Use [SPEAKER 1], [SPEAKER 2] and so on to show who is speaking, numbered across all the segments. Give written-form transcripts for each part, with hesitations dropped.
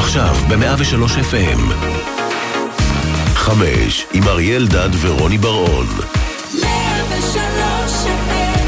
[SPEAKER 1] עכשיו ב-103 FM. 5 עם אריאל דד ורוני ברון.
[SPEAKER 2] 103 FM.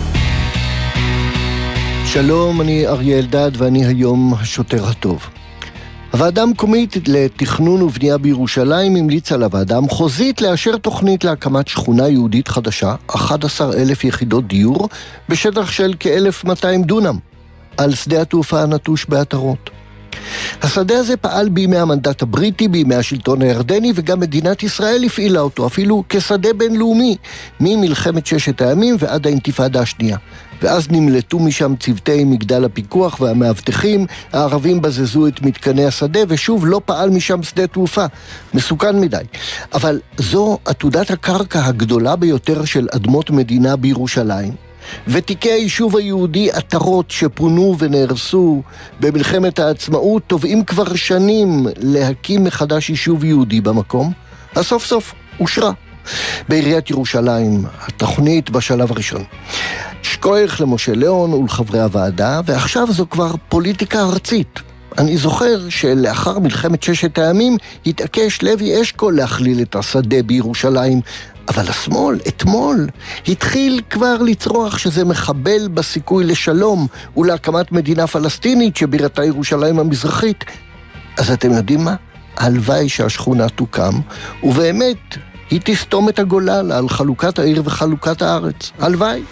[SPEAKER 3] שלום, אני אריאל דד ואני היום השוטר הטוב. הוועדה המקומית לתכנון ובנייה בירושלים המליצה לוועדה המחוזית לאשר תוכנית להקמת שכונה יהודית חדשה, 11,000 יחידות דיור, בשטח של כ-1,200 דונם, על שדה התעופה הנטוש בעטרות. השדה הזה פעל בימי המנדט הבריטי, בימי השלטון הירדני, וגם מדינת ישראל הפעילה אותו, אפילו כשדה בינלאומי, ממלחמת ששת הימים ועד האינתיפאדה השנייה. ואז נמלטו משם צוותי מגדל הפיקוח והמאבטחים, הערבים בזזו את מתקני השדה, ושוב לא פעל משם שדה תעופה. מסוכן מדי. אבל זו עתודת הקרקע הגדולה ביותר של אדמות מדינה בירושלים. ותיקי היישוב היהודי עטרות שפונו ונהרסו במלחמת העצמאות תובעים כבר שנים להקים מחדש יישוב יהודי במקום. הסוף סוף אושרה בעיריית ירושלים התוכנית בשלב הראשון. שכוח למשה ליאון ולחברי הוועדה, ועכשיו זו כבר פוליטיקה ארצית. אני זוכר שלאחר מלחמת ששת הימים התעקש לוי אשכול להכליל את השדה בירושלים, אבל השמאל אתמול התחיל כבר לצרוח שזה מחבל בסיכוי לשלום ולהקמת מדינה פלסטינית שבירתה ירושלים המזרחית. אז אתם יודעים מה? הלוואי שהשכונה תוקם, ובאמת היא תסתום את הגולל על חלוקת העיר וחלוקת הארץ. הלוואי.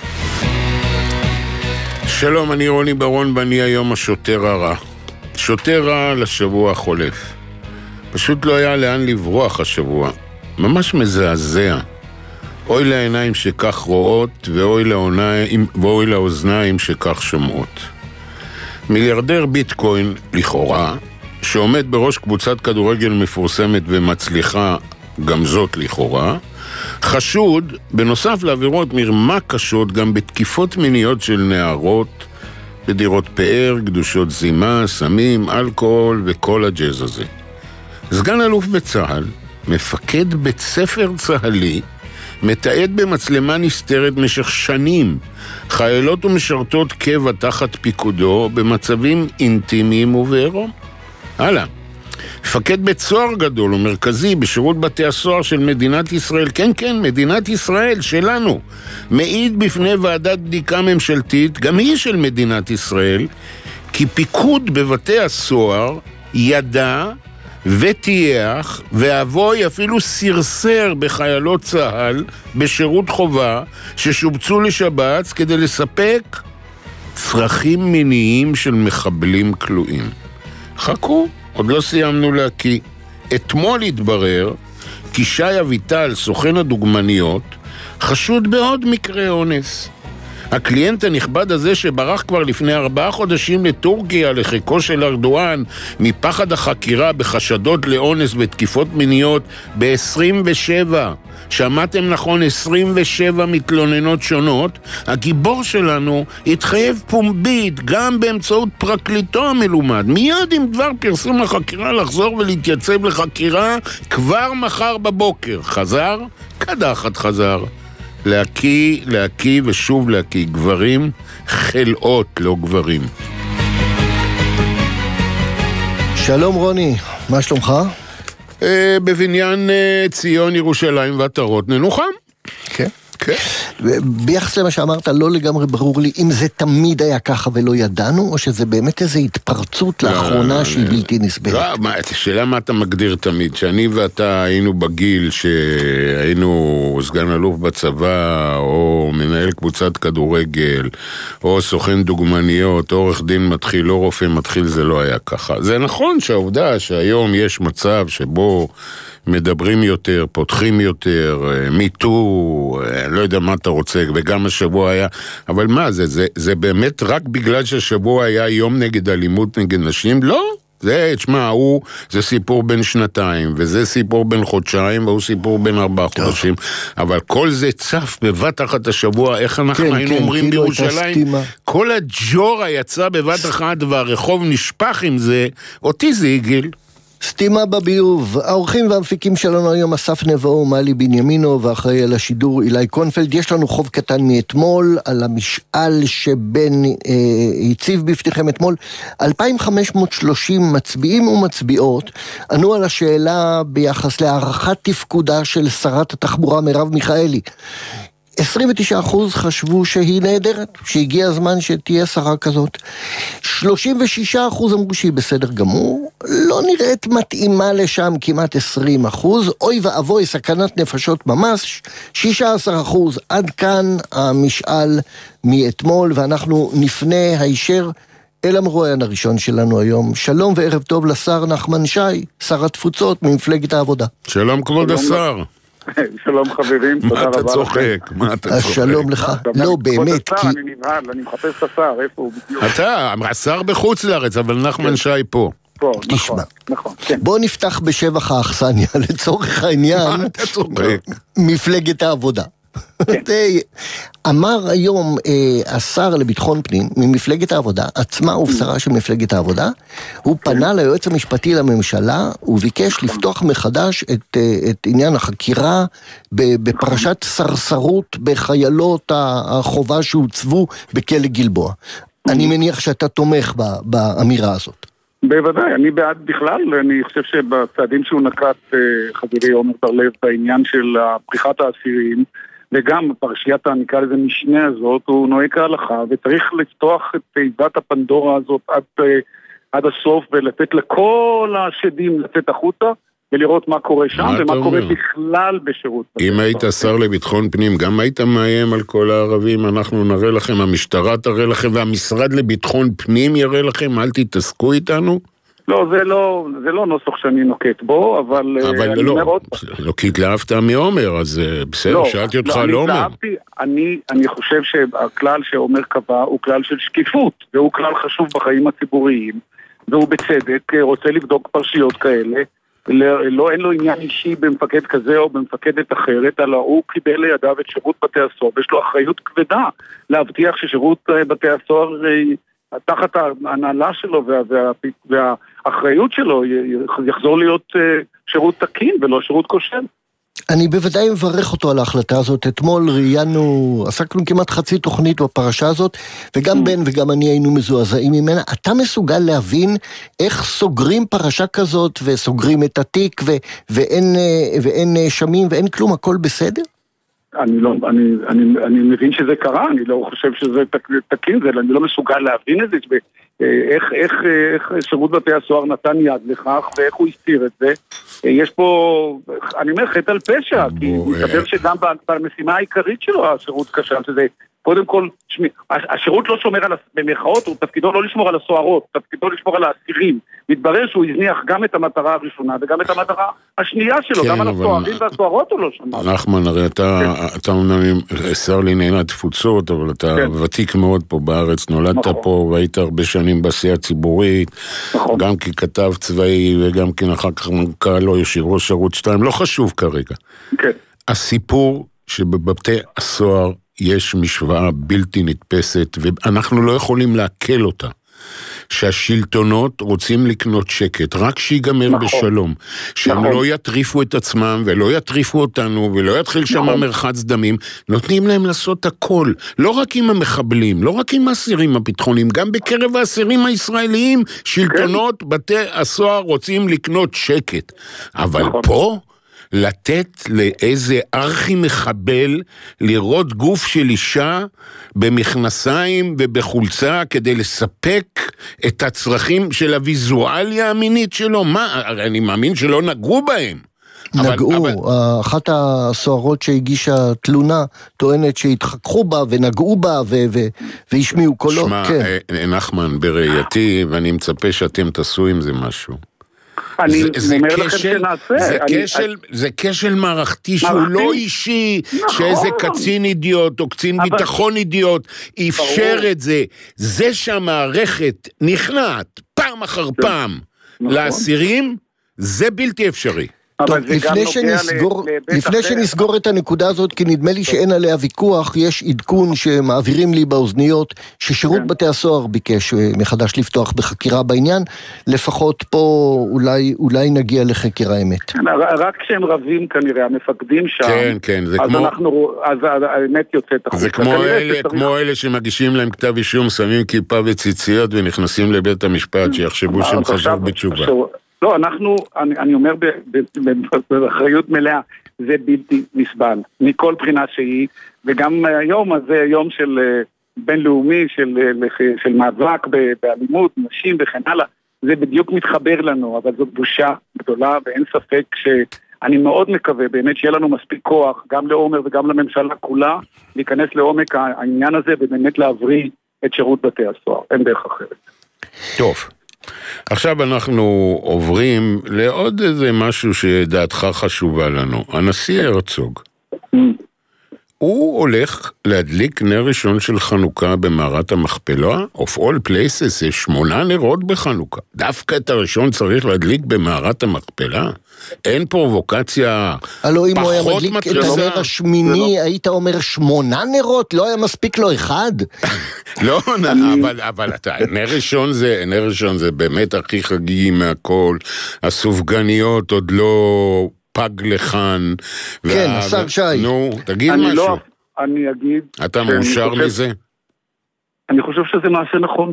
[SPEAKER 4] שלום, אני רוני ברון ואני היום השוטר הרע. שוטר רע לשבוע החולף. פשוט לא היה לאן לברוח השבוע. ממש מזעזע. אוי לעיניים שכך רואות, ואוי לאוזניים שכך שומעות. מיליארדר ביטקוין, לכאורה, שעומד בראש קבוצת כדורגל מפורסמת ומצליחה, גם זאת לכאורה, חשוד, בנוסף לעבירות מרמה קשות, גם בתקיפות מיניות של נערות, בדירות פאר, קדושות זימה, סמים, אלכוהול וכל הג'אז הזה. סגן אלוף בצהל, מפקד בית ספר צהלי, מתעד במצלמה נסתרת משך שנים חיילות ומשרתות קבע תחת פיקודו במצבים אינטימיים ובעירום. הלאה. מפקד בית סוהר גדול ומרכזי בשירות בתי הסוהר של מדינת ישראל, כן, מדינת ישראל שלנו, מעיד בפני ועדת בדיקה ממשלתית, גם היא של מדינת ישראל, כי פיקוד בבתי הסוהר ידע ותייח ואבוי אפילו סרסר בחיילות צהל בשירות חובה ששובצו לשבץ כדי לספק צרכים מיניים של מחבלים כלואים. חכו, עוד לא סיימנו להקיא. אתמול התברר כי שי אביטל, סוכן הדוגמניות, חשוד בעוד מקרה אונס. הקליינט הנכבד הזה שברח כבר לפני 4 חודשים לטורקיה לחיקו של ארדואן מפחד החקירה בחשדות לאונס ותקיפות מיניות ב-27, שמעתם נכון, 27 מתלוננות שונות, הגיבור שלנו התחייב פומבית גם באמצעות פרקליטו המלומד מיד עם דבר פרסום החקירה לחזור ולהתייצב לחקירה כבר מחר בבוקר. חזר? קדחת חזר. להקיא ושוב להקיא. גברים חלאות, לא גברים.
[SPEAKER 3] שלום רוני, מה שלומך?
[SPEAKER 4] בבניין ציון ירושלים ועטרות ננוחם.
[SPEAKER 3] כן. ביחס למה שאמרת, לא לגמרי ברור לי אם זה תמיד היה ככה ולא ידענו, או שזה באמת איזו התפרצות לאחרונה שהיא בלתי נסבלת.
[SPEAKER 4] השאלה מה אתה מגדיר תמיד, שאני ואתה היינו בגיל שהיינו סגן אלוף בצבא, או מנהל קבוצת כדורגל, או סוכן דוגמניות, או עורך דין מתחיל, או רופא מתחיל, זה לא היה ככה. זה נכון שהעובדה שהיום יש מצב שבו מדברים יותר, פותחים יותר, מיטו, לא יודע מה אתה רוצה, וגם השבוע היה, אבל מה זה באמת רק בגלל שהשבוע היה יום נגד אלימות נגד נשים? לא, זה סיפור בין 2, וזה סיפור בין חודשיים, והוא סיפור בין 4 חודשים, אבל כל זה צף בבת אחת השבוע, איך אנחנו היינו אומרים בירושלים, כל הג'ורה יצא בבת אחת והרחוב נשפח עם זה, אותי זה הגיל.
[SPEAKER 3] סתימה בביוב. האורחים והמפיקים שלנו היום אסף נבו, מלי בנימינו, ואחראי על השידור אילי קונפלד. יש לנו חוב קטן מאתמול על המשאל שבן הציב בפניכם אתמול. 2,530 מצביעים ומצביעות ענו על השאלה ביחס להערכת תפקודה של שרת התחבורה מרב מיכאלי. 29% חשבו שהיא נהדרת, שהגיע הזמן שתהיה שרה כזאת. 36% אמרו שהיא בסדר גמור, לא נראית מתאימה לשם כמעט 20%, אוי ואבוי סכנת נפשות ממש, 16%. עד כאן המשאל מאתמול, ואנחנו נפנה הישר אל המרואיין הראשון שלנו היום. שלום וערב טוב לשר נחמן שי, שר התפוצות ממפלגת העבודה.
[SPEAKER 4] שלום כבוד השר.
[SPEAKER 5] שלום חברים, תודה רבה.
[SPEAKER 4] מה אתה צוחק? מה אתה צוחק?
[SPEAKER 3] שלום לך. לא, באמת.
[SPEAKER 5] כבוד השר, אני נבהל, אני מחפש את השר, איפה הוא בדיוק?
[SPEAKER 4] אתה, השר בחוץ לארץ, אבל נחמן שי פה.
[SPEAKER 5] פה,
[SPEAKER 3] תשמע.
[SPEAKER 5] נכון, כן.
[SPEAKER 3] בוא נפתח בשבח האכסניה, לצורך העניין,
[SPEAKER 4] מה אתה צוחק?
[SPEAKER 3] מפלגת העבודה. אמר היום השר לביטחון פנים ממפלגת העבודה, עצמה ובשרה של מפלגת העבודה, הוא פנה ליועץ המשפטי לממשלה וביקש לפתוח מחדש את עניין החקירה בפרשת סרסרות בחיילות החובה שהוצבו בכלא גלבוע. אני מניח שאתה תומך באמירה הזאת.
[SPEAKER 5] בוודאי, אני בעד בכלל, אני חושב שבצעדים שהוא נקט חברי עומר בר-לב בעניין של פריחת האסירים, וגם פרשיית נקרא לזה משנה הזאת, הוא נוהג כהלכה, וצריך לפתוח את תיבת הפנדורה הזאת עד הסוף, ולתת לכל השדים לצאת החוצה, ולראות מה קורה שם, ומה קורה בכלל בשירות.
[SPEAKER 4] אם היית שר לביטחון פנים, גם היית מאיים על כל הערבים, אנחנו נראה לכם, המשטרה תראה לכם, והמשרד לביטחון פנים יראה לכם, אל תתעסקו איתנו?
[SPEAKER 5] לא, זה לא נוסח שאני נוקט בו, אבל
[SPEAKER 4] לא, כי התלהבת מעומר, אז בסדר, שאלתי אותך על עומר.
[SPEAKER 5] אני חושב שהכלל שעומר קבע הוא כלל של שקיפות, והוא כלל חשוב בחיים הציבוריים, והוא בצדק רוצה לבדוק פרשיות כאלה, אין לו עניין אישי במפקד כזה או במפקדת אחרת, אלא הוא קיבל לידיו את שירות בתי הסוהר, ויש לו אחריות כבדה להבטיח ששירות בתי הסוהר תחת ההנהלה שלו והאחריות שלו יחזור להיות שירות תקין ולא שירות כושל.
[SPEAKER 3] אני בוודאי מברך אותו על ההחלטה הזאת. אתמול עסקנו כמעט חצי תוכנית בפרשה הזאת, וגם בן וגם אני היינו מזועזעים ממנה. אתה מסוגל להבין איך סוגרים פרשה כזאת וסוגרים את התיק ואין נאשמים ואין כלום, הכל בסדר?
[SPEAKER 5] אני מבין שזה קרה, אני לא חושב שזה תקין, אני לא מסוגל להבין את זה, איך שירות בתי הסוהר נתן יד לכך, ואיך הוא הסתיר את זה. יש פה, אני אומר, חטא על פשע, כי מסתבר שגם במשימה העיקרית שלו השירות כשל, שזה קודם כל, השירות לא שומר על, במרכאות, הוא תפקידו לא לשמור על הסוהרות, תפקידו לשמור על האסירים. מתברר שהוא הזניח גם את המטרה הראשונה וגם את המטרה השנייה שלו, גם על הסוהרים והסוהרות הוא לא שמר.
[SPEAKER 4] נחמן, הרי אתה אומנם שר לענייני התפוצות, אבל אתה ותיק מאוד פה בארץ, נולדת פה והיית הרבה שנים בעשייה ציבורית, גם ככתב צבאי וגם אחר כך מנכ"ל או יושב ראש ערוץ 2, לא חשוב כרגע. הסיפור שבבתי הסוהר יש משוואה בלתי נתפסת, ואנחנו לא יכולים להקל אותה. שהשלטונות רוצים לקנות שקט, רק שיגמר בשלום. שהם לא יטריפו את עצמם, ולא יטריפו אותנו, ולא יתחיל שם מרחץ דמים. נותנים להם לעשות הכל. לא רק עם המחבלים, לא רק עם האסירים הביטחוניים, גם בקרב האסירים הישראליים, שלטונות בתי הסוהר רוצים לקנות שקט. אבל פה לתת לאיזה ארכי מחבל לראות גוף של אישה במכנסיים ובחולצה כדי לספק את הצרכים של הוויזואליה המינית שלו. מה? אני מאמין שלא נגעו בהם.
[SPEAKER 3] נגעו, אחת הסוהרות שהגישה תלונה טוענת שהתחככו בה ונגעו בה והשמיעו קולות.
[SPEAKER 4] שמע, נחמן, בראייתי, ואני מצפה שאתם תעשו עם זה משהו.
[SPEAKER 5] אני אומר לכם שנעשה.
[SPEAKER 4] זה כשל מערכתי שהוא לא אישי, שאיזה קצין אידיוט או קצין ביטחון אידיוט אפשר את זה. זה שהמערכת נכנעת פעם אחר פעם לאסירים, זה בלתי אפשרי.
[SPEAKER 3] טוב, לפני שנסגור את הנקודה הזאת, כי נדמה לי שאין עליה ויכוח, יש עדכון שמעבירים לי באוזניות, ששירות בתי הסוהר ביקש מחדש לפתוח בחקירה בעניין, לפחות פה אולי נגיע לחקר האמת.
[SPEAKER 5] רק כשהם רבים כנראה, המפקדים שם,
[SPEAKER 4] כן,
[SPEAKER 5] אז האמת יוצאת החוצה.
[SPEAKER 4] זה כמו אלה שמגישים להם כתב אישום, שמים כיפה וציציות ונכנסים לבית המשפט, שיחשבו שהם חזרו בתשובה.
[SPEAKER 5] לא, אני אומר באחריות מלאה, זה בלתי נסבל, מכל בחינה שהיא, וגם היום הזה יום של בינלאומי, של מאבק באלימות, נשים וכן הלאה, זה בדיוק מתחבר לנו, אבל זאת בושה גדולה, ואין ספק שאני מאוד מקווה באמת שיהיה לנו מספיק כוח, גם לעומר וגם לממשלה כולה, להיכנס לעומק העניין הזה, ובאמת להבריא את שירות בתי הסוהר, אין דרך אחרת.
[SPEAKER 4] טוב. עכשיו אנחנו עוברים לעוד איזה משהו שדעתך חשובה לנו. הנשיא הרצוג. הוא הולך להדליק נר ראשון של חנוכה במערת המכפלה, of all places, יש 8 נרות בחנוכה. דווקא את הראשון צריך להדליק במערת המכפלה? אין פרובוקציה
[SPEAKER 3] הלוא אם הוא היה מדליק את הנר השמיני, היית אומר 8 נרות? לא היה מספיק לו אחד?
[SPEAKER 4] לא, אבל נר ראשון זה באמת הכי חגיגי מהכל, הסופגניות עוד לא פג לכאן.
[SPEAKER 3] כן, השר שי.
[SPEAKER 4] נו, תגיד משהו.
[SPEAKER 5] אני אגיד...
[SPEAKER 4] אתה מאושר מזה?
[SPEAKER 5] אני חושב שזה מעשה נכון.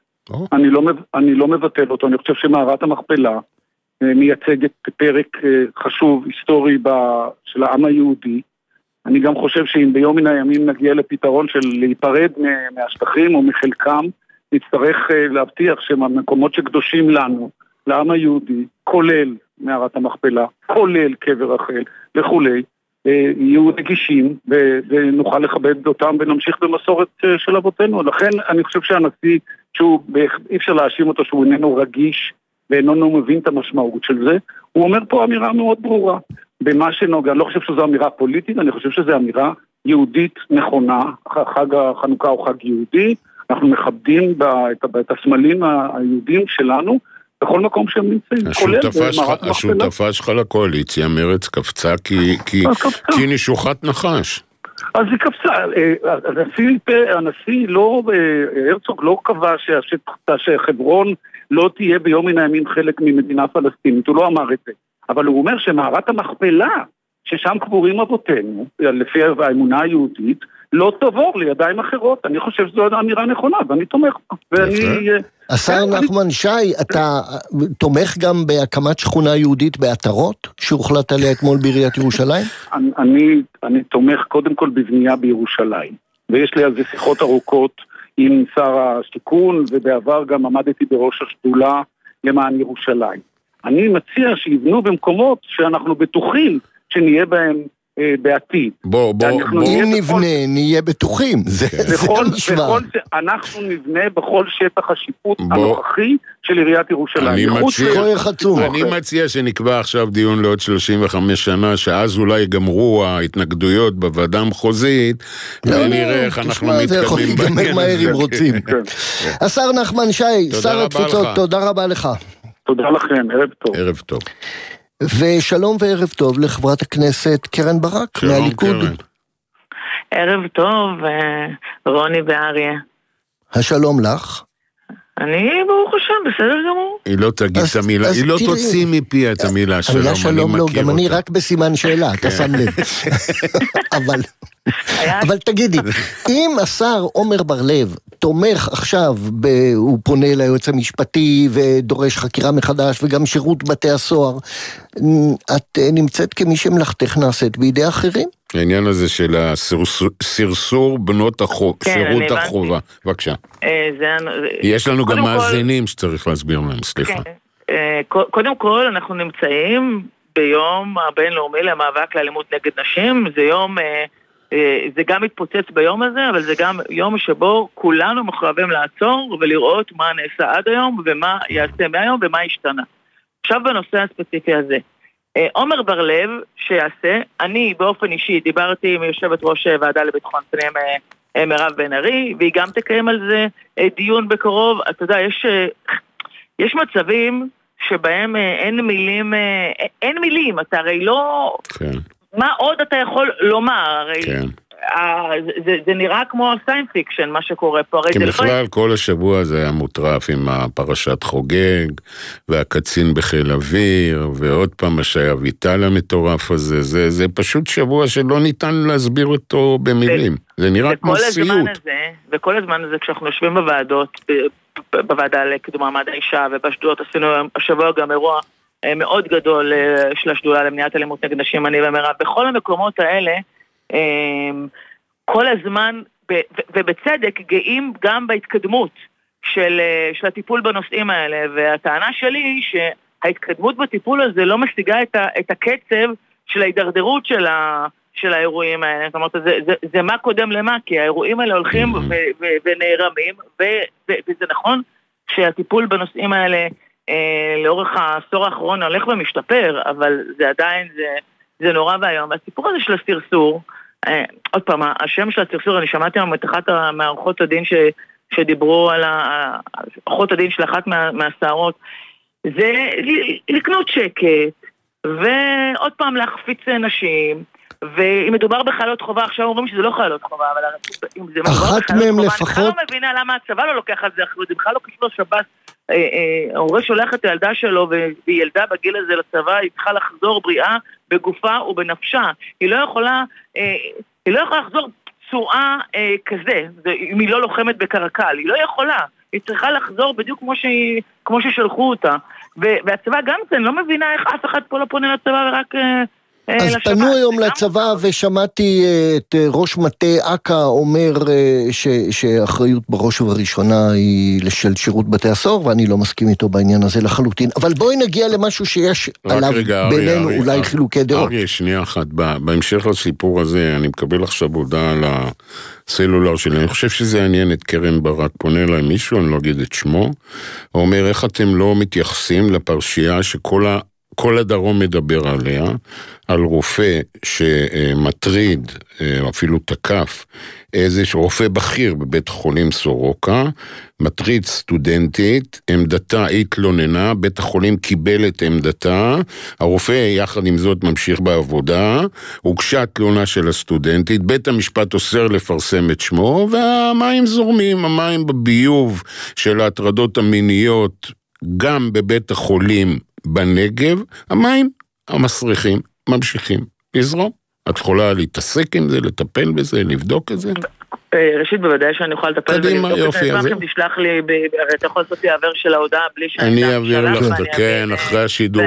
[SPEAKER 5] אני לא מבטל אותו, אני חושב שמערת המכפלה מייצגת פרק חשוב, היסטורי של העם היהודי. אני גם חושב שאם ביום מן הימים נגיע לפתרון של להיפרד מהשטחים או מחלקם, נצטרך להבטיח שהמקומות שקדושים לנו, לעם היהודי, כולל מערת המכפלה, כולל קבר רחל וכולי, יהיו נגישים ונוכל לכבד אותם ונמשיך במסורת של אבותינו. לכן אני חושב שהנשיא, אי אפשר להאשים אותו שהוא איננו רגיש ואיננו מבין את המשמעות של זה, הוא אומר פה אמירה מאוד ברורה. במה שנוגע, אני לא חושב שזו אמירה פוליטית, אני חושב שזו אמירה יהודית נכונה, חג החנוכה הוא חג יהודי, אנחנו מכבדים את הסמלים היהודים שלנו, בכל מקום שהם נמצאים, כולל במערת המכפלה.
[SPEAKER 4] השותפה שלך לקואליציה, מרץ קפצה, כי נשוכת נחש.
[SPEAKER 5] אז היא קפצה, הנשיא לא, הרצוג לא קבע שחברון לא תהיה ביום מן הימים חלק ממדינה פלסטינית, הוא לא אמר את זה. אבל הוא אומר שמערת המכפלה, ששם קבורים אבותינו, לפי האמונה היהודית, לא תעבור לידיים אחרות. אני חושב שזו אמירה נכונה, ואני תומך.
[SPEAKER 3] השר נחמן שי, אתה תומך גם בהקמת שכונה יהודית בעטרות, שהוחלט עליה אתמול בעיריית ירושלים?
[SPEAKER 5] אני תומך קודם כל בבנייה בירושלים. ויש לי על זה שיחות ארוכות עם שר השיכון, ובעבר גם עמדתי בראש השדולה למען ירושלים. אני מציע שיבנו במקומות שאנחנו בטוחים שנהיה בהם בעתיד.
[SPEAKER 3] אם נבנה, נהיה בטוחים.
[SPEAKER 5] אנחנו נבנה בכל שטח השיפוט הנוכחי של עיריית ירושלים.
[SPEAKER 4] אני מציע שנקבע עכשיו דיון לעוד 35 שנה, שאז אולי יגמרו ההתנגדויות בוועדה המחוזית, ונראה איך אנחנו מתקדמים.
[SPEAKER 3] זה יכול להיגמר מהר אם רוצים. השר נחמן שי, שר התפוצות, תודה רבה לך.
[SPEAKER 5] תודה לכם, ערב טוב.
[SPEAKER 4] ערב טוב.
[SPEAKER 3] ושלום וערב טוב לחברת הכנסת קרן ברק מהליכוד.
[SPEAKER 6] ערב טוב, רוני ואריה.
[SPEAKER 3] השלום לך.
[SPEAKER 6] אני ברוך השם, בסדר גמור.
[SPEAKER 4] היא לא תגיד את המילה, היא לא תוציא מפי את המילה שלום,
[SPEAKER 3] המילה שלום לא, גם אני רק בסימן שאלה, אתה שם לב. אבל תגידי, אם השר עומר בר-לב תומך עכשיו, הוא פונה ליועץ המשפטי ודורש חקירה מחדש וגם שירות בתי הסוהר, את נמצאת כמי שמלאכתך נעשית בידי אחרים?
[SPEAKER 4] העניין הזה של הסרסור בנות שירות החובה. בבקשה. יש לנו גם מאזינים שצריך להסביר להם, סליחה.
[SPEAKER 6] קודם כל אנחנו נמצאים ביום הבינלאומי למאבק לאלימות נגד נשים, זה יום... זה גם מתפוצץ ביום הזה, אבל זה גם יום שבו כולנו מחויבים לעצור ולראות מה נעשה עד היום ומה יעשה מהיום ומה ישתנה. עכשיו בנושא הספציפי הזה, עומר בר-לב שיעשה, אני באופן אישי דיברתי עם יושבת ראש ועדה לביטחון פנים מירב בן ארי, והיא גם תקיים על זה דיון בקרוב. אתה יודע, יש מצבים שבהם אין מילים, אתה הרי לא...
[SPEAKER 4] כן.
[SPEAKER 6] מה עוד אתה יכול לומר? הרי
[SPEAKER 4] כן.
[SPEAKER 6] זה נראה כמו סיינס פיקשן, מה שקורה פה.
[SPEAKER 4] כי בכלל כל השבוע זה היה מוטרף עם הפרשת חוגג, והקצין בחיל אוויר, ועוד פעם השי אביטל המטורף הזה. זה פשוט שבוע שלא ניתן להסביר אותו במילים. זה נראה כמו סיוט.
[SPEAKER 6] וכל הזמן הזה, כשאנחנו יושבים בוועדות, בוועדה לקידום מעמד האישה, ובשדולות עשינו השבוע גם אירוע מאוד גדול של השדולה למניעת אלימות נגד נשים, אני ומרב. בכל המקומות האלה, כל הזמן, ובצדק, גאים גם בהתקדמות של הטיפול בנושאים האלה, והטענה שלי היא שההתקדמות בטיפול הזה לא משיגה את הקצב של ההידרדרות של האירועים האלה. זאת אומרת, זה מה קודם למה, כי האירועים האלה הולכים ונערמים, וזה נכון שהטיפול בנושאים האלה לאורך העשור האחרון הולך ומשתפר, אבל זה עדיין, זה נורא והיום. והסיפור הזה של הסרסור, עוד פעם, השם של הסרסור, אני שמעתי היום את אחת מערכות הדין שדיברו על ערכות הדין של אחת מהסערות, זה לקנות שקט, ועוד פעם להחפיץ נשים, ואם מדובר בחיילות חובה, עכשיו אומרים שזה לא חיילות חובה, אבל אם זה מדובר בחיילות חובה, אני בכלל לא מבינה למה הצבא לא לוקח על זה אחריות, זה בכלל לא קשור לשב"ס, ההורה שולח את הילדה שלו, והיא ילדה בגיל הזה לצבא, היא צריכה לחזור בריאה בגופה ובנפשה, היא לא יכולה לחזור פצועה כזה, אם היא לא לוחמת בקרקל, היא לא יכולה, היא צריכה לחזור בדיוק כמו ששלחו אותה, והצבא גם כן, לא מבינה איך אף אחד פה לא פונה לצבא ורק...
[SPEAKER 3] אז פנו היום לצבא ושמעתי את ראש מטה אקה אומר שאחריות בראש ובראשונה היא של שירות בתי הסוהר, ואני לא מסכים איתו בעניין הזה לחלוטין. אבל בואי נגיע למשהו שיש עליו בינינו אולי חילוקי דעות.
[SPEAKER 4] שנייה אחת, בהמשך לסיפור הזה, אני מקבל עכשיו הודעה על הסלולר שלי, אני חושב שזה יעניין את קרן ברק, פונה אליי מישהו, אני לא אגיד את שמו, הוא אומר, איך אתם לא מתייחסים לפרשייה כל הדרום מדבר עליה, על רופא שמטריד, אפילו תקף, איזשהו רופא בכיר בבית חולים סורוקה, מטריד סטודנטית, עמדתה התלוננה, בית החולים קיבל את עמדתה, הרופא יחד עם זאת ממשיך בעבודה, הוגשה תלונה של הסטודנטית, בית המשפט אוסר לפרסם את שמו, והמים זורמים, המים בביוב של ההטרדות המיניות, גם בבית החולים בנגב, המים המסריחים ממשיכים לזרום. את יכולה להתעסק עם זה, לטפל בזה, לבדוק את זה?
[SPEAKER 6] ראשית, בוודאי שאני אוכל לטפל
[SPEAKER 4] קדימה, יופי, אז
[SPEAKER 6] אם תשלח לי, אתה יכול לעשות לי העבר של ההודעה בלי שאני...
[SPEAKER 4] אני אעביר לך, כן, אחרי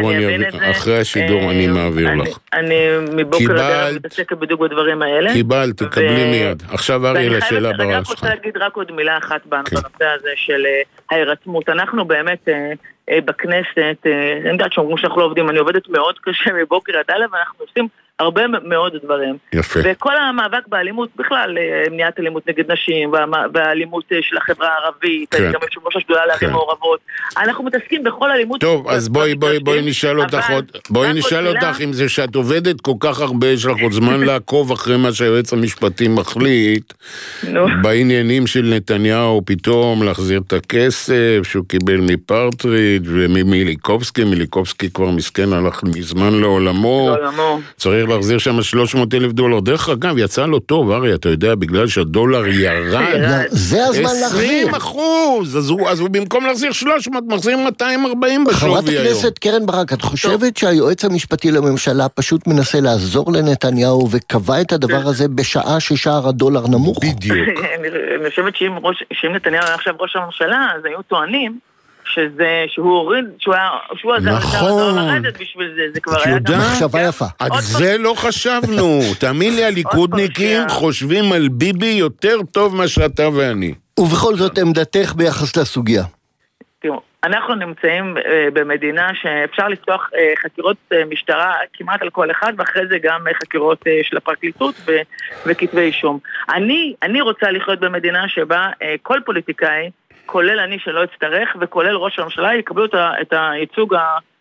[SPEAKER 4] השידור אני מעביר לך.
[SPEAKER 6] אני מבוקר לדרך מתעסקת בדיוק בדברים האלה.
[SPEAKER 4] קיבלת, תקבלי מיד. עכשיו ארי לשאלה ברש שלך.
[SPEAKER 6] אני רוצה להגיד רק עוד מילה אחת בנושא הזה של ההירתמות. אנחנו באמת... בכנסת, אני יודעת שאומרים שאנחנו לא עובדים, אני עובדת מאוד קשה מבוקר עד ערב, ואנחנו עושים הרבה מאוד דברים.
[SPEAKER 4] יפה.
[SPEAKER 6] וכל המאבק באלימות, בכלל, מניעת אלימות נגד נשים, והאלימות של החברה הערבית,
[SPEAKER 4] כן.
[SPEAKER 6] גם יושב ראש השדולה לערים מעורבות, אנחנו מתעסקים בכל אלימות.
[SPEAKER 4] טוב, אז בואי נשאל אותך עוד, אם זה שאת עובדת כל כך הרבה, יש לך עוד זמן לעקוב אחרי מה שהיועץ המשפטי מחליט, בעניינים של נתניהו, פתאום להחזיר את הכסף, שהוא קיבל מפרטריד, וממיליקובסקי כבר מסכן, הלך מזמן לעולמו. צריך להחזיר שם $300,000. דרך אגב, יצא לו טוב, ארי, אתה יודע, בגלל שהדולר ירד,
[SPEAKER 3] זה הזמן להחזיר.
[SPEAKER 4] 20%, אז הוא במקום להחזיר 300, מחזיר 240 בשווי היום.
[SPEAKER 3] חברת הכנסת קרן ברק, את חושבת שהיועץ המשפטי לממשלה פשוט מנסה לעזור לנתניהו, וקבע את הדבר הזה בשעה ששער הדולר נמוך?
[SPEAKER 4] בדיוק.
[SPEAKER 6] אני חושבת שאם נתניהו היה עכשיו ראש הממשלה, אז היו טוענים שהוא הוריד, שהוא עזר לרדת בשביל זה, זה כבר היה גם
[SPEAKER 3] מחשבה יפה.
[SPEAKER 4] על זה לא חשבנו, תאמין לי, הליכודניקים חושבים על ביבי יותר טוב מה שאתה ואני.
[SPEAKER 3] ובכל זאת עמדתך ביחס לסוגיה.
[SPEAKER 6] תראו, אנחנו נמצאים במדינה שאפשר לפתוח חקירות משטרה כמעט על כל אחד, ואחרי זה גם חקירות של הפרקליטות וכתבי אישום. אני רוצה לחיות במדינה שבה כל פוליטיקאי, כולל אני שלא אצטרך, וכולל ראש הממשלה, יקבלו את הייצוג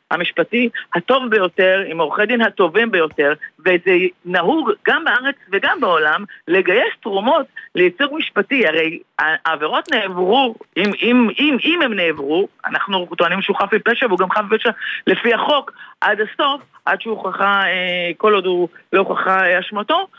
[SPEAKER 6] המשפטי הטוב ביותר, עם עורכי דין הטובים ביותר, וזה נהוג גם בארץ וגם בעולם, לגייס תרומות לייצוג משפטי. הרי העבירות נעברו, אם הם נעברו, אנחנו טוענים שהוא חף מפשע, והוא גם חף מפשע לפי החוק, עד הסוף, עד שהוא הוכחה, כל עוד הוא לא הוכחה אשמתו,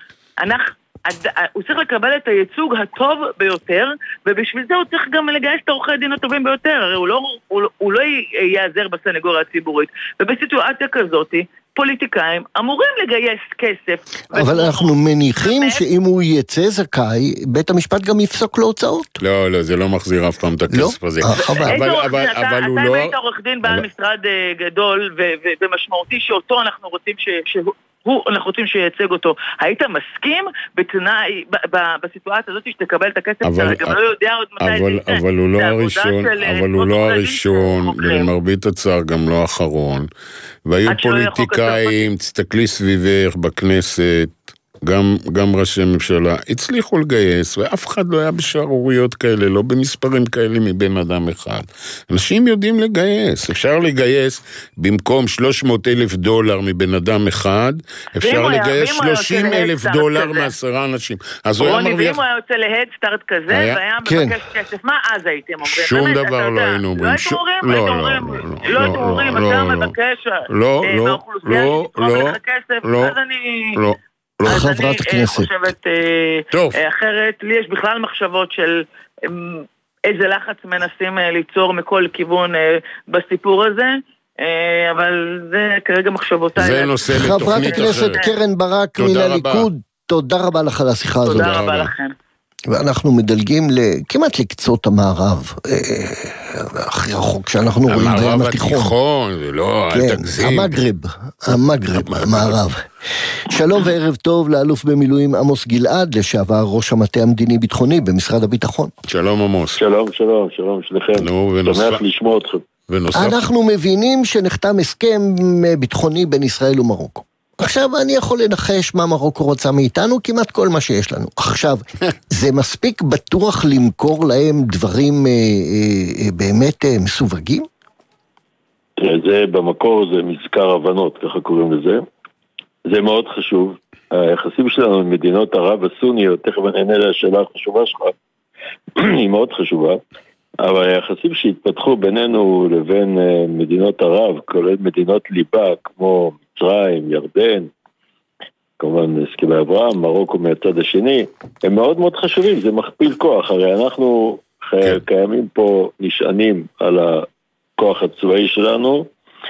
[SPEAKER 6] הוא צריך לקבל את הייצוג הטוב ביותר, ובשביל זה הוא צריך גם לגייס את עורכי הדין הטובים ביותר. הרי הוא לא יעזר בסנגוריה הציבורית. ובסיטואציה כזאת, פוליטיקאים אמורים לגייס כסף.
[SPEAKER 3] אבל אנחנו מניחים שאם הוא יצא זכאי, בית המשפט גם יפסוק לו הוצאות.
[SPEAKER 4] לא, זה לא מחזיר אף פעם את הכסף הזה.
[SPEAKER 6] אבל הוא לא... אתה היית עורך דין בעל משרד גדול ומשמעותי שאותו אנחנו רוצים אנחנו רוצים שייצג אותו. היית מסכים בתנאי, בסיטואציה הזאת שתקבל את הכסף, אתה גם לא יודע עוד מתי זה יצא.
[SPEAKER 4] אבל הוא לא הראשון, ולמרבית הצער גם לא האחרון. והיו פוליטיקאים, תסתכלי סביבך בכנסת, גם ראשי ממשלה, הצליחו לגייס, ואף אחד לא היה בשערוריות כאלה, לא במספרים כאלה מבין אדם אחד. אנשים יודעים לגייס, אפשר לגייס במקום $300,000 מבן אדם אחד, אפשר לגייס $30,000 מ10 אנשים.
[SPEAKER 6] רוני, ואם הוא היה יוצא להדסטארט כזה, והיה מבקש כסף, מה אז הייתם אומרים?
[SPEAKER 4] שום דבר לא היינו אומרים.
[SPEAKER 6] לא הייתם אומרים, אתה מבקש מהאוכלוסייה שתתרום לך כסף, אז אני...
[SPEAKER 3] לא חברת הכנסת.
[SPEAKER 6] אני חושבת אחרת, לי יש בכלל מחשבות של איזה לחץ מנסים ליצור מכל כיוון בסיפור הזה, אבל זה כרגע מחשבותיי.
[SPEAKER 4] זה נושא לתוכנית אחרת.
[SPEAKER 3] חברת הכנסת קרן ברק מן הליכוד, תודה רבה לך על השיחה הזאת.
[SPEAKER 6] תודה רבה לכם.
[SPEAKER 3] ואנחנו מדלגים כמעט לקצות המערב, הכי רחוק שאנחנו רואים בים התיכון.
[SPEAKER 4] זה לא, אל תגזים.
[SPEAKER 3] המגרב, המערב. שלום וערב טוב לאלוף במילואים עמוס גלעד, לשעבר ראש המטה המדיני-ביטחוני במשרד הביטחון.
[SPEAKER 4] שלום עמוס.
[SPEAKER 7] שלום, שלכם. שמח לשמוע אתכם.
[SPEAKER 3] אנחנו מבינים שנחתם הסכם ביטחוני בין ישראל ומרוקו. עכשיו אני יכול לנחש מה מרוקו רוצה מאיתנו, כמעט כל מה שיש לנו. עכשיו, זה מספיק בטוח למכור להם דברים באמת מסווגים?
[SPEAKER 7] זה במקור, זה מזכר הבנות, ככה קוראים לזה. זה מאוד חשוב. היחסים שלנו עם מדינות ערב הסוניות, תכף אני אענה לשאלה החשובה שלך, היא מאוד חשובה, אבל היחסים שהתפתחו בינינו לבין מדינות ערב, כולל מדינות ליבה, כמו מצרים, ירדן, כמובן הסכמי אברהם, מרוקו מהצד השני, הם מאוד מאוד חשובים, זה מכפיל כוח, הרי אנחנו קיימים פה, נשענים על הכוח הצבאי שלנו,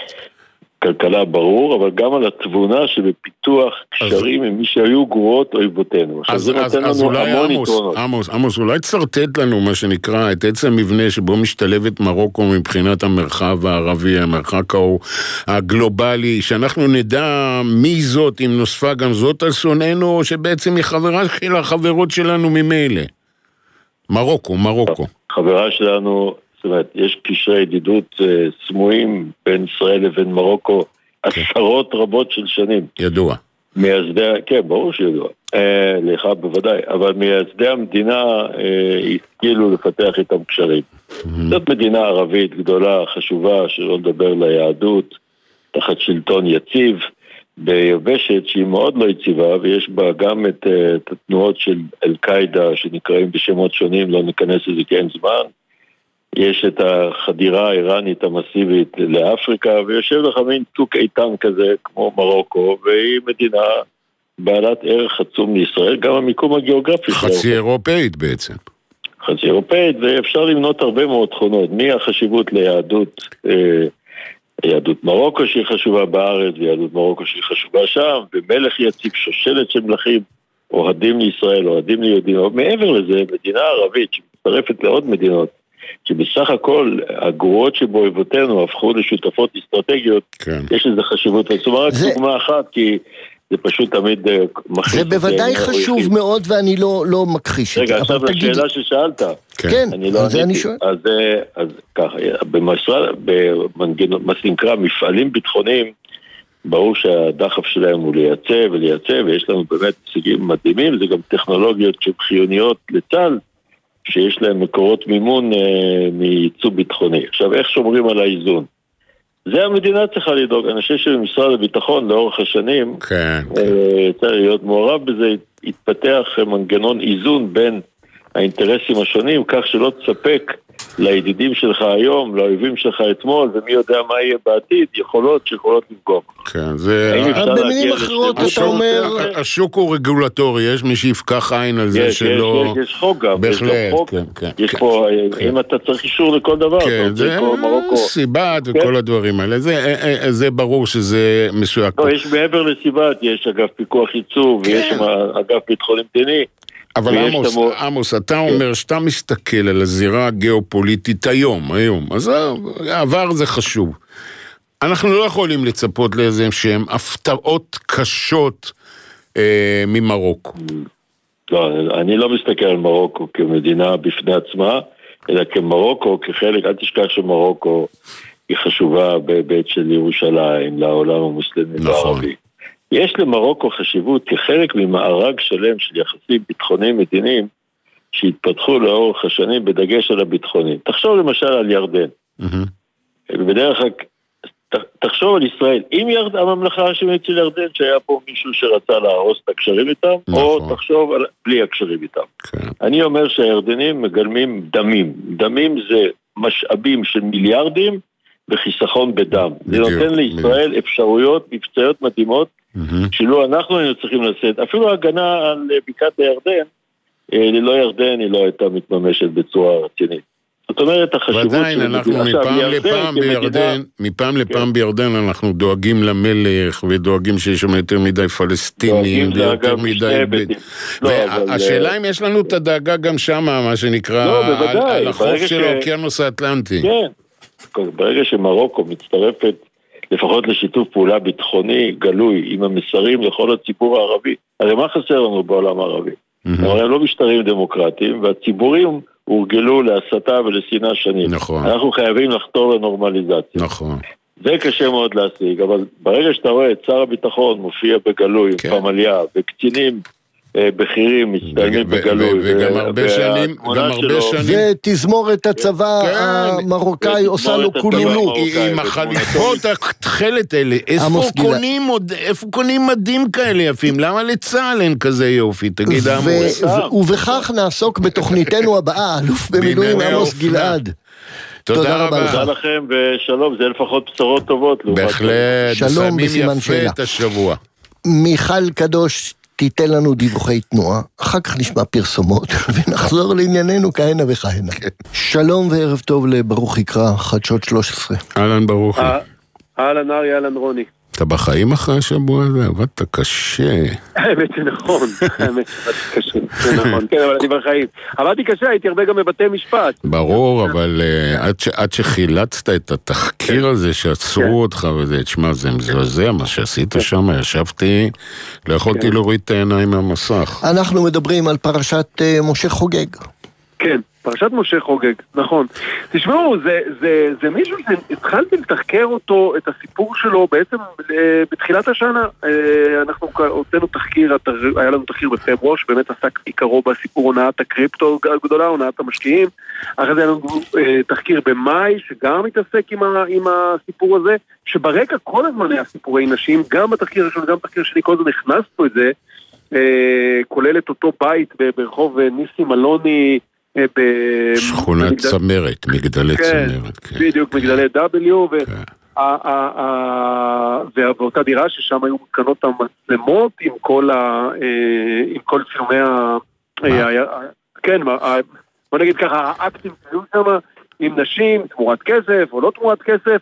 [SPEAKER 7] כלכלה ברור, אבל גם על התבונה שבפיתוח קשרים עם מי שהיו גרועות אויבותינו.
[SPEAKER 4] אז אולי עמוס, אולי תסרטט לנו מה שנקרא את עצם המבנה שבו משתלבת מרוקו מבחינת המרחב הערבי, המרחק הגלובלי, שאנחנו נדע מי זאת, אם נוספה גם זאת על שונאנו, או שבעצם היא חברה של החברות שלנו ממילא. מרוקו.
[SPEAKER 7] חברה שלנו, זאת אומרת, יש קשרי ידידות סמויים בין ישראל לבין מרוקו עשרות רבות של שנים.
[SPEAKER 4] ידוע.
[SPEAKER 7] מייסדי, כן, ברור שידוע. לך בוודאי, אבל מייסדי המדינה השכילו לפתח איתם קשרים. זאת מדינה ערבית גדולה, חשובה, שלא לדבר ליהדות, תחת שלטון יציב, ביבשת שהיא מאוד לא יציבה, ויש בה גם את התנועות של אל-קאידה, שנקראים בשמות שונים, לא ניכנס לזה כי אין זמן. יש את החדירה האיראנית המסיבית לאפריקה, ויושב לך מין צוק איתן כזה, כמו מרוקו, והיא מדינה בעלת ערך עצום לישראל, גם המיקום הגיאוגרפי.
[SPEAKER 4] חצי אירופאית בעצם.
[SPEAKER 7] חצי אירופאית, ואפשר למנות הרבה מאוד תכונות, מהחשיבות ליהדות, יהדות מרוקו שהיא חשובה בארץ, ויהדות מרוקו שהיא חשובה שם, ומלך יציב, שושלת של מלכים, אוהדים לישראל, אוהדים ליהודים, אבל מעבר לזה, מדינה ערבית שמצטרפת לעוד מדינות, שבסך הכל הגרועות שבאויבותינו הפכו לשותפות אסטרטגיות, כן. יש לזה חשיבות עצומה, רק דוגמה אחת, כי זה פשוט תמיד
[SPEAKER 3] זה בוודאי חשוב מאוד, ואני לא מכחיש.
[SPEAKER 7] רגע, עכשיו השאלה ששאלת.
[SPEAKER 3] כן, זה אני שואל.
[SPEAKER 7] אז ככה, מה שנקרא מפעלים ביטחוניים, ברור שהדחף שלהם הוא לייצא, ויש לנו באמת הישגים מדהימים, זה גם טכנולוגיות שהן חיוניות לצה"ל, שיש להם מקורות מימון מייצוא ביטחוני. עכשיו, איך שומרים על האיזון? זה המדינה צריכה לדאוג. אני חושב שבמשרד הביטחון לאורך השנים צריך להיות מעורב בזה, התפתח מנגנון איזון בין האינטרסים השונים, כך שלא תספק לידידים שלך היום, לאויבים שלך אתמול, ומי יודע מה יהיה בעתיד, יכולות שיכולות לפגום.
[SPEAKER 4] כן, זה...
[SPEAKER 3] במילים אחרות אתה אומר...
[SPEAKER 4] השוק הוא רגולטורי, יש מי שיפקח עין על זה שלא...
[SPEAKER 7] יש חוק גם.
[SPEAKER 4] בהחלט, כן.
[SPEAKER 7] יש פה, אם אתה צריך אישור לכל דבר,
[SPEAKER 4] כן, זה סיבת וכל הדברים האלה, זה ברור שזה מסויק.
[SPEAKER 7] לא, יש מעבר לסיבת, יש אגף פיקוח ייצור, ויש אגף ביטחון מדיני,
[SPEAKER 4] אבל עמוס, אתה אומר שאתה מסתכל על הזירה הגיאופוליטית היום, אז העבר זה חשוב. אנחנו לא יכולים לצפות לאיזה שהם הפתעות קשות ממרוקו.
[SPEAKER 7] לא, אני לא מסתכל על מרוקו כמדינה בפני עצמה, אלא כמרוקו, כחלק, אל תשכח שמרוקו היא חשובה בבית של ירושלים, לעולם המוסלמי והערבי. יש למרוקו חשיבות כחלק ממארג שלם של יחסים ביטחוניים מדיניים שהתפתחו לאורך השנים בדגש על הביטחונים. תחשוב למשל על ירדן. בדרך כלל, תחשוב על ישראל. אם הממלכה השמית של ירדן, שהיה פה מישהו שרצה להרוס את הקשרים איתם, או תחשוב על בלי הקשרים איתם. אני אומר שהירדנים מגלמים דמים. דמים זה משאבים של מיליארדים וחיסכון בדם. זה נותן לישראל אפשרויות מבצעיות מדהימות, שלא אנחנו היינו צריכים לשאת, אפילו הגנה על בקעת הירדן, ללא ירדן היא לא הייתה מתממשת בצורה רצינית. זאת אומרת, החשיבות...
[SPEAKER 4] ועדיין אנחנו מפעם לפעם בירדן אנחנו דואגים למלך, ודואגים שיש שם יותר מדי פלסטינים, ויותר מדי... והשאלה אם יש לנו את הדאגה גם שם, מה שנקרא, על החוף של האוקיינוס האטלנטי.
[SPEAKER 7] כן, ברגע שמרוקו מצטרפת, לפחות לשיתוף פעולה ביטחוני גלוי עם המסרים לכל הציבור הערבי. הרי מה חסר לנו בעולם הערבי? הרי הם לא משטרים דמוקרטיים, והציבורים הורגלו להסתה ולשנאה שנים.
[SPEAKER 4] נכון.
[SPEAKER 7] אנחנו חייבים לחתור לנורמליזציה.
[SPEAKER 4] נכון.
[SPEAKER 7] זה קשה מאוד להשיג, אבל ברגע שאתה רואה את שר הביטחון מופיע בגלוי, פמליה, וקצינים בכירים מצטיינים בגלוי,
[SPEAKER 4] וגם הרבה שנים,
[SPEAKER 3] ותזמורת הצבא המרוקאי עושה לו קולולו
[SPEAKER 4] עם החליפות התחלת האלה. איפה קונים מדים כאלה יפים? למה לצה"ל אין כזה יופי? תגיד עמוס.
[SPEAKER 3] ובכך נעסוק בתוכניתנו הבאה, אלוף במילואים עמוס גלעד.
[SPEAKER 4] תודה רבה.
[SPEAKER 7] תודה לכם ושלום, זה לפחות בשורות טובות.
[SPEAKER 4] בהחלט,
[SPEAKER 3] שלום בסימן שאלה.
[SPEAKER 4] יפה את השבוע.
[SPEAKER 3] מיכל קדוש תיתן לנו דיווחי תנועה, אחר כך נשמע פרסומות, ונחזור לענייננו כהנה וכהנה. שלום וערב טוב לברוך יקרא, חדשות 13.
[SPEAKER 4] אהלן ברוכי.
[SPEAKER 5] אהלן ארי, אהלן רוני.
[SPEAKER 4] אתה בחיים אחרי השבוע הזה? עבדת קשה.
[SPEAKER 5] האמת זה נכון, האמת עבדתי קשה, זה נכון, כן, אבל אני בחיים. עבדתי קשה, הייתי הרבה גם בבתי משפט.
[SPEAKER 4] ברור, אבל עד שחילצת את התחקיר הזה שעצרו אותך וזה, תשמע, זה מזועזע מה שעשית שם, ישבתי, לא יכולתי להוריד את העיניים מהמסך.
[SPEAKER 3] אנחנו מדברים על פרשת משה חוגג.
[SPEAKER 5] כן, פרשת משה חוגג, נכון. תשמעו, זה מישהו שהתחלתי לתחקר אותו, את הסיפור שלו בעצם בתחילת השנה. אנחנו הוצאנו תחקיר, היה לנו תחקיר בפברואר, שבאמת עסק עיקרו בסיפור הונאת הקריפטו הגדולה, הונאת המשקיעים. אחרי זה היה לנו תחקיר במאי, שגם מתעסק עם הסיפור הזה, שברקע כל הזמן היה סיפורי נשים, גם בתחקיר הראשון, גם בתחקיר שני, כל הזמן הכנסנו את זה, כולל את אותו בית ברחוב ניסים אלוני,
[SPEAKER 4] שכונת צמרת, מגדלי צמרת.
[SPEAKER 5] בדיוק, מגדלי W, ואותה דירה ששם היו מותקנות המצלמות עם כל צילומי כן, בוא נגיד ככה, האקטים שהיו שם עם נשים, תמורת כסף או לא תמורת כסף,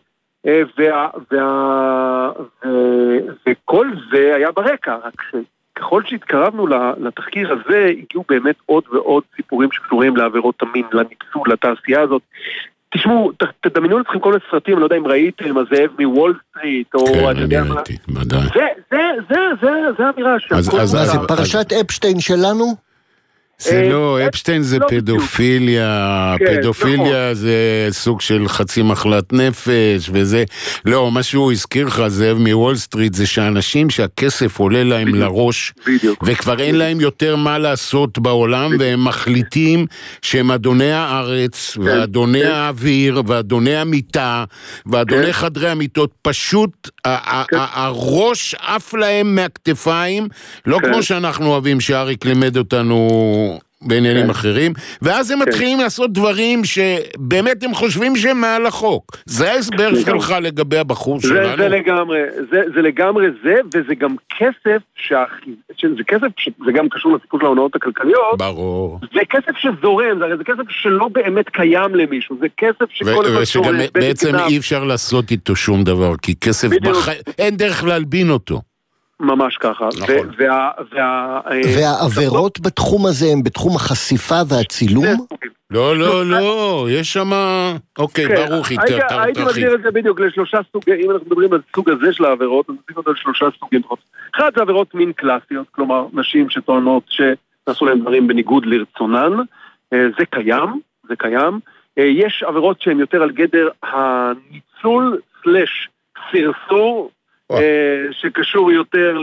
[SPEAKER 5] וכל זה היה ברקע, רק ככל שהתקרבנו לתחקיר הזה, הגיעו באמת עוד ועוד סיפורים שקשורים לעבירות המין, לניצול, לתעשייה הזאת. תשמעו, תדמיינו לכם כל הסרטים, אני לא יודע אם ראיתם, הזאב מוול סטריט, או...
[SPEAKER 4] כן, אני ראיתי, ודאי.
[SPEAKER 5] זה האמירה שם.
[SPEAKER 3] אז זה פרשת אפשטיין שלנו?
[SPEAKER 4] זה לא, אפשטיין זה פדופיליה, פדופיליה זה סוג של חצי מחלת נפש וזה, לא, מה שהוא הזכיר לך, זאב מוול סטריט, זה שאנשים שהכסף עולה להם לראש, וכבר אין להם יותר מה לעשות בעולם, והם מחליטים שהם אדוני הארץ, ואדוני האוויר, ואדוני המיטה, ואדוני חדרי המיטות, פשוט הראש עף להם מהכתפיים, לא כמו שאנחנו אוהבים שאריק לימד אותנו בעניינים אחרים, ואז הם מתחילים לעשות דברים שבאמת הם חושבים שהם מעל החוק. זה ההסבר שלך לגבי הבחור שלנו?
[SPEAKER 8] זה לגמרי זה, וזה גם כסף, זה כסף שזה גם קשור לסיפור של ההונאות הכלכליות.
[SPEAKER 4] ברור.
[SPEAKER 8] זה כסף שזורם, זה כסף שלא באמת קיים למישהו, זה כסף שכל הזמן זורם.
[SPEAKER 4] ושגם בעצם אי אפשר לעשות איתו שום דבר, כי כסף אין דרך להלבין אותו.
[SPEAKER 8] ממש ככה.
[SPEAKER 4] נכון.
[SPEAKER 3] והעבירות בתחום הזה הם בתחום החשיפה והצילום?
[SPEAKER 4] לא, יש שם... אוקיי, ברוך היא,
[SPEAKER 8] הייתי מגדיר את זה בדיוק לשלושה סוגים, אם אנחנו מדברים על סוג הזה של העבירות, אז נציג אותו לשלושה סוגים. אחד זה עבירות מין קלאסיות, כלומר, נשים שטוענות שנעשו להם דברים בניגוד לרצונן, זה קיים. יש עבירות שהן יותר על גדר הניצול סלש סרסור, שקשור יותר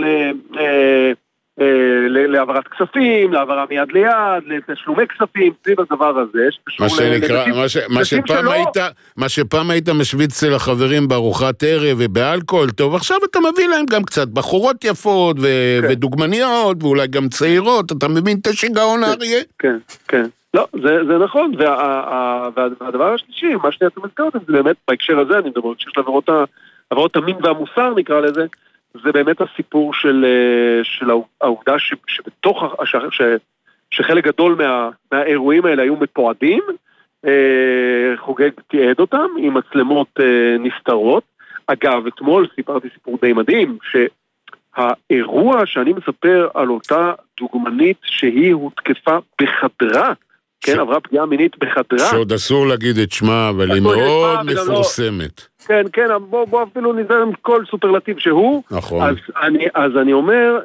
[SPEAKER 8] להעברת כספים, להעברה מיד ליד, לתשלומי כספים, סביב הדבר הזה.
[SPEAKER 4] מה שפעם היית משוויץ אצל החברים בארוחת ערב ובאלכוהול, טוב, עכשיו אתה מביא להם גם קצת בחורות יפות ודוגמניות, ואולי גם צעירות, אתה מבין את השגעון האריה?
[SPEAKER 8] כן. לא, זה נכון, והדבר השלישי, מה שאתה מזכרת, זה באמת, בהקשר הזה, אני מדבר, שיש עבירות המין והמוסר נקרא לזה, זה באמת הסיפור של העובדה שחלק גדול מהאירועים האלה היו מתועדים, חוגג תיעד אותם עם מצלמות נסתרות. אגב, אתמול סיפרתי סיפור די מדהים, שהאירוע שאני מספר על אותה דוגמנית שהיא הותקפה בחדרה, כן, עברה פגיעה מינית בחדרה.
[SPEAKER 4] שעוד אסור להגיד את שמה, אבל היא מאוד מפורסמת.
[SPEAKER 8] כן, בוא אפילו נזרם כל סופרלטיב שהוא.
[SPEAKER 4] נכון.
[SPEAKER 8] אז אני אומר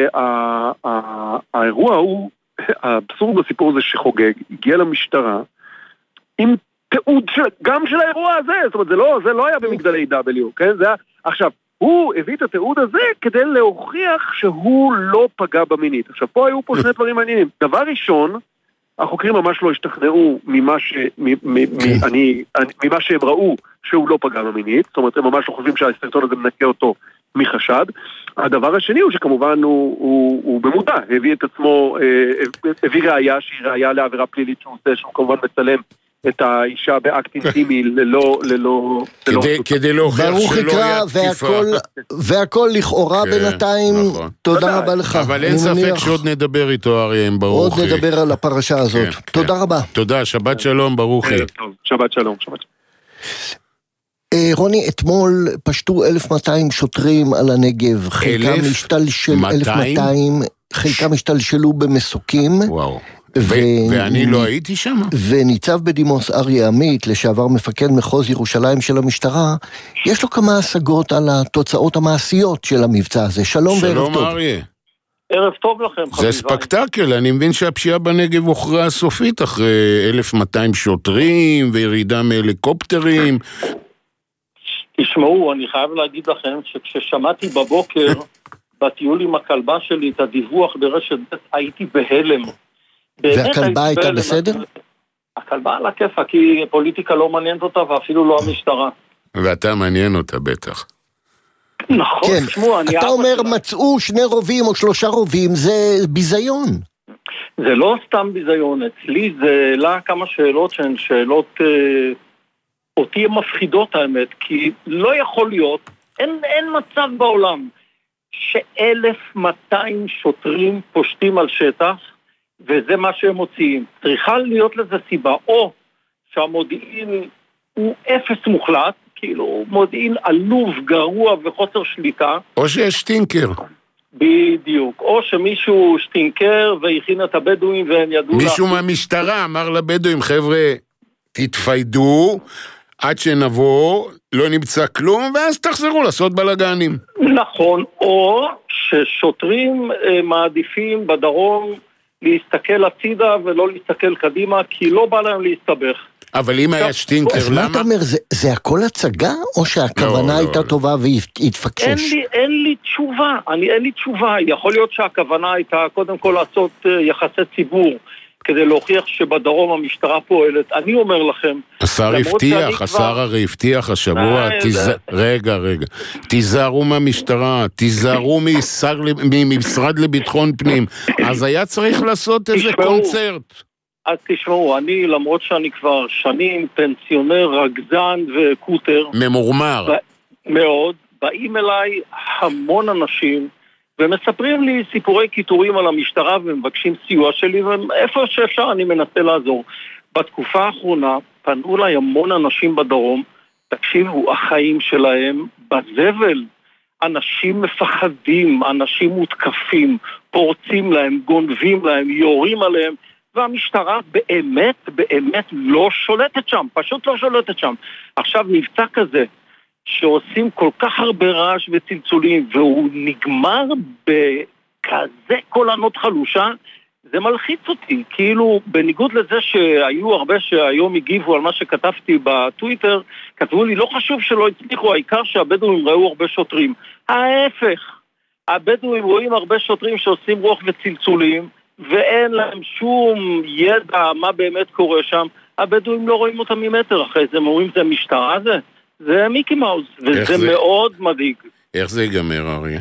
[SPEAKER 8] שהאירוע הוא, האבסורד בסיפור הזה שחוגג, הגיע למשטרה, עם תיעוד גם של האירוע הזה, זאת אומרת, זה לא היה במגדלי W, כן? עכשיו, הוא הביא את התיעוד הזה כדי להוכיח שהוא לא פגע במינית. עכשיו, פה היו שני דברים מעניינים. דבר ראשון, החוקרים ממש לא השתכנעו ממה שהם ראו שהוא לא פגע במינית, זאת אומרת, הם ממש לא חושבים שהסרטון הזה מנקה אותו מחשד. הדבר השני הוא שכמובן הוא במודע, הביא את עצמו, הביא ראייה שהיא ראייה לעבירה פלילית שהוא עושה, שהוא כמובן מצלם את האישה באקט אינטימי ללא
[SPEAKER 4] כדי להוכיח שלא היה תקיפה.
[SPEAKER 3] והכל לכאורה בינתיים. תודה רבה לך.
[SPEAKER 4] אבל אין ספק שעוד נדבר איתו אריה עם ברוכי.
[SPEAKER 3] עוד נדבר על הפרשה הזאת. תודה רבה.
[SPEAKER 4] תודה, שבת שלום ברוכי.
[SPEAKER 8] שבת שלום.
[SPEAKER 3] רוני, אתמול פשטו 1,200 שוטרים על הנגב, חלקם השתלשלו במסוקים.
[SPEAKER 4] וואו. ואני לא הייתי שם.
[SPEAKER 3] וניצב בדימוס אריה עמית, לשעבר מפקד מחוז ירושלים של המשטרה, יש לו כמה השגות על התוצאות המעשיות של המבצע הזה. שלום וערב טוב.
[SPEAKER 4] שלום אריה.
[SPEAKER 9] ערב טוב לכם.
[SPEAKER 4] זה ספקטקל, אני מבין שהפשיעה בנגב הוכרעה סופית אחרי 1,200 שוטרים וירידה מהליקופטרים.
[SPEAKER 9] תשמעו, אני חייב להגיד לכם שכששמעתי בבוקר בטיול עם הכלבה שלי את הדיווח ברשת ב' הייתי בהלם.
[SPEAKER 3] והכלבה הייתה בסדר?
[SPEAKER 9] הכלבה על הכיפה, כי פוליטיקה לא מעניינת אותה ואפילו לא המשטרה.
[SPEAKER 4] ואתה מעניין אותה בטח.
[SPEAKER 9] נכון, תשמעו,
[SPEAKER 3] אתה אומר מצאו 2 רובים או 3 רובים, זה ביזיון.
[SPEAKER 9] זה לא סתם ביזיון, אצלי זה לה כמה שאלות שהן שאלות אותי מפחידות האמת, כי לא יכול להיות, אין מצב בעולם ש1,200 שוטרים פושטים על שטח, וזה מה שהם מוציאים. צריכה להיות לזה סיבה, או שהמודיעין הוא אפס מוחלט, כאילו מודיעין עלוב, גרוע וחוסר שליטה.
[SPEAKER 4] או שיש שטינקר.
[SPEAKER 9] בדיוק. או שמישהו שטינקר והכין את הבדואים והם ידעו...
[SPEAKER 4] מישהו מהמשטרה אמר לבדואים, חבר'ה, תתפיידו, עד שנבוא, לא נמצא כלום, ואז תחזרו לעשות בלגנים.
[SPEAKER 9] נכון, או ששוטרים מעדיפים בדרום להסתכל הצידה ולא להסתכל קדימה, כי לא בא להם להסתבך.
[SPEAKER 4] אבל אם היה שטינקר,
[SPEAKER 3] אז
[SPEAKER 4] למה?
[SPEAKER 3] מה אתה אומר, זה הכל הצגה, או שהכוונה הייתה טובה והתפקשש?
[SPEAKER 9] אין לי תשובה, אין לי תשובה. יכול להיות שהכוונה הייתה קודם כל לעשות יחסי ציבור, כדי להוכיח שבדרום המשטרה פועלת. אני אומר לכם,
[SPEAKER 4] השר הרי הבטיח השבוע, רגע, תיזהרו מהמשטרה, תיזהרו ממשרד לביטחון פנים, אז היה צריך לעשות איזה קונצרט.
[SPEAKER 9] אז תשמעו, אני למרות שאני כבר שנים פנסיונר, רגזן וקוטר, ממורמר מאוד, באים אליי המון אנשים ומספרים לי סיפורי קיטורים על המשטרה ומבקשים סיוע שלי, ואיפה שאפשר אני מנסה לעזור. בתקופה האחרונה פנו אליי המון אנשים בדרום, תקשיבו, החיים שלהם בזבל. אנשים מפחדים, אנשים מותקפים, פורצים להם, גונבים להם, יורים עליהם, והמשטרה באמת לא שולטת שם, פשוט לא שולטת שם. עכשיו מבצע כזה, שעושים כל כך הרבה רעש וצלצולים, והוא נגמר בכזה קולנות חלושה, זה מלחיץ אותי. כאילו, בניגוד לזה שהיו הרבה שהיום הגיבו על מה שכתבתי בטוויטר, כתבו לי, לא חשוב שלא הצליחו, העיקר שהבדואים ראו הרבה שוטרים. ההפך, הבדואים רואים הרבה שוטרים שעושים רוח וצלצולים, ואין להם שום ידע מה באמת קורה שם. הבדואים לא רואים אותם ממטר אחרי זה, הם אומרים, זה משטרה זה? זה מיקי מאוס, וזה מאוד מדאיג.
[SPEAKER 4] איך זה ייגמר, אריה?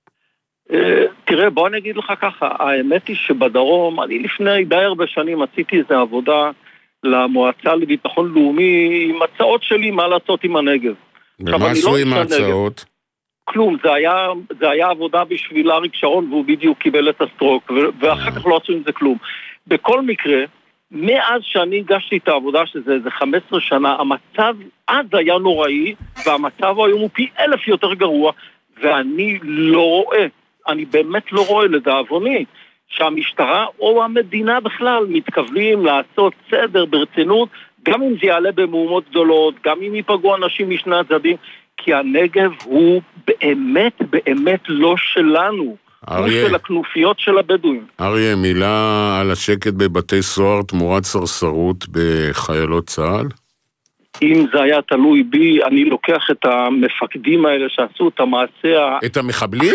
[SPEAKER 9] תראה, בוא אני אגיד לך ככה, האמת היא שבדרום, אני לפני די הרבה שנים עשיתי איזו עבודה למועצה לביטחון לאומי עם הצעות שלי מה לעשות עם הנגב.
[SPEAKER 4] ומה עשו עם ההצעות?
[SPEAKER 9] כלום, זה היה עבודה בשביל אריק שרון והוא בדיוק קיבל את הסטרוק, ואחר כך לא עשו עם זה כלום. בכל מקרה, מאז שאני הגשתי את העבודה שזה איזה 15 שנה, המצב אז היה נוראי, והמצב היום הוא פי 1000 יותר גרוע, ואני לא רואה, אני באמת לא רואה לדאבוני, שהמשטרה או המדינה בכלל מתכוונים לעשות סדר ברצינות, גם אם זה יעלה במהומות גדולות, גם אם ייפגעו אנשים משני הצדדים, כי הנגב הוא באמת לא שלנו. הוא של הכנופיות של הבדואים.
[SPEAKER 4] אריה, מילה על השקט בבתי סוהר תמורת סרסרות בחיילות צה"ל?
[SPEAKER 9] אם זה היה תלוי בי, אני לוקח את המפקדים האלה שעשו את המעשה...
[SPEAKER 4] את המחבלים?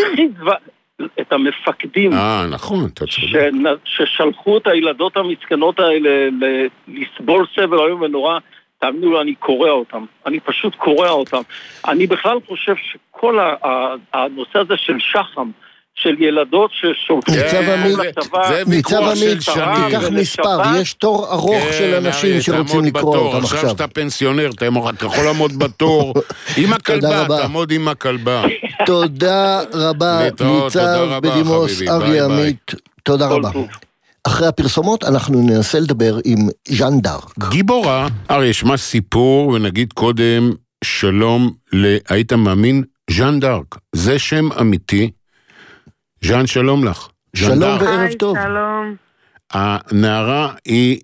[SPEAKER 9] את המפקדים.
[SPEAKER 4] נכון, אתה צודק.
[SPEAKER 9] ששלחו את הילדות המסכנות האלה לסבול סבל היום ונורא, תאמינו לו, אני קורא אותם. אני פשוט קורא אותם. אני בכלל חושב שכל הנושא הזה של שחם, של ילדות ששולחים
[SPEAKER 3] ניצב עמית, תיקח מספר, יש תור ארוך של אנשים שרוצים לקרוא אותם עכשיו.
[SPEAKER 4] עכשיו שאתה פנסיונר, אתה יכול לעמוד בתור עם הכלבה, תעמוד עם הכלבה.
[SPEAKER 3] תודה רבה, ניצב בדימוס אריה עמית, תודה רבה. אחרי הפרסומות אנחנו ננסה לדבר עם ז'אן דארק.
[SPEAKER 4] גיבורה, הרי יש מה סיפור, ונגיד קודם שלום היית מאמין? ז'אן דארק, זה שם אמיתי. ז'אן, שלום לך.
[SPEAKER 3] שלום וערב טוב.
[SPEAKER 10] שלום.
[SPEAKER 4] הנערה היא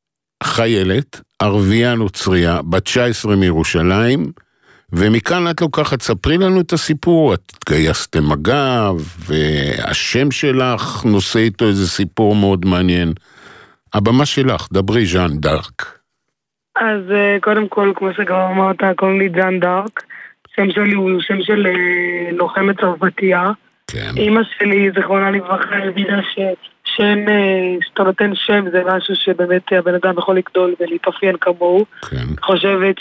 [SPEAKER 4] חיילת, ערבייה נוצריה, בת 19 מירושלים, ומכאן את לוקחת, ספרי לנו את הסיפור, את התגייסת למג"ב, והשם שלך נושא איתו איזה סיפור מאוד מעניין. הבמה שלך, דברי ז'אן דארק.
[SPEAKER 10] אז קודם כל, כמו שכבר אמרת, קוראים לי ז'אן דארק, שם שלי הוא שם של לוחמת צרפתייה.
[SPEAKER 4] כן.
[SPEAKER 10] אמא שלי, זכרונה לברכה, הבינה ששם, שאתה נותן שם, זה משהו שבאמת הבן אדם יכול לגדול ולהתאפיין כמוהו.
[SPEAKER 4] כן.
[SPEAKER 10] חושבת